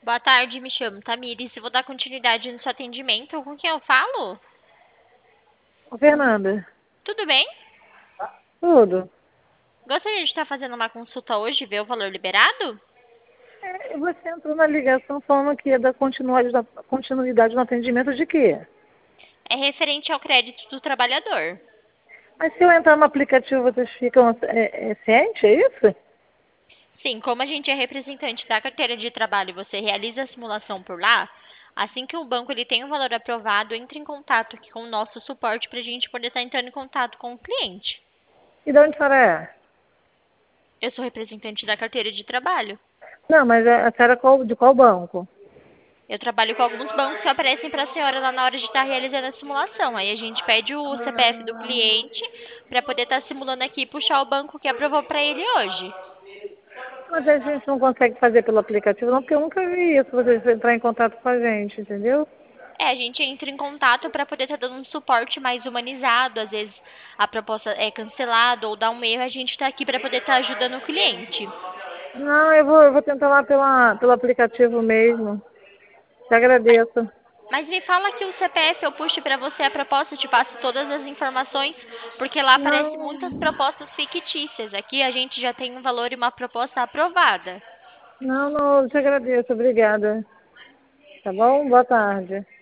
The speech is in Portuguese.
Boa tarde, me chamo Tamires e vou dar continuidade no seu atendimento. Com quem eu falo? Ô, Fernanda, Tudo bem? tudo. Gostaria de estar fazendo uma consulta hoje e ver o valor liberado? Você entrou na ligação falando que ia dar continuidade no atendimento de quê? É referente ao crédito do trabalhador. Mas se eu entrar no aplicativo, vocês ficam ciente, é isso? Sim, como a gente é representante da carteira de trabalho e você realiza a simulação por lá, assim que o banco ele tem o valor aprovado, entre em contato aqui com o nosso suporte para a gente poder estar entrando em contato com o cliente. E de onde a senhora é? Eu sou representante da carteira de trabalho. Não, mas a senhora de qual banco? Eu trabalho com alguns bancos que aparecem para a senhora lá na hora de estar realizando a simulação. Aí a gente pede o CPF do Ah, cliente para poder estar simulando aqui e puxar o banco que aprovou para ele hoje. mas a gente não consegue fazer pelo aplicativo, não, porque eu nunca vi isso, vocês entrar em contato com a gente, entendeu? É, a gente entra em contato para poder estar dando um suporte mais humanizado. Às vezes a proposta é cancelada ou dá um erro, a gente está aqui para poder estar ajudando o cliente. Não, eu vou tentar lá pelo aplicativo mesmo. Te agradeço. Mas me fala que o CPF eu puxe para você a proposta, te passo todas as informações, porque lá aparece muitas Não, propostas fictícias. Aqui a gente já tem um valor e uma proposta aprovada. não, eu te agradeço, obrigada. Tá bom? Boa tarde.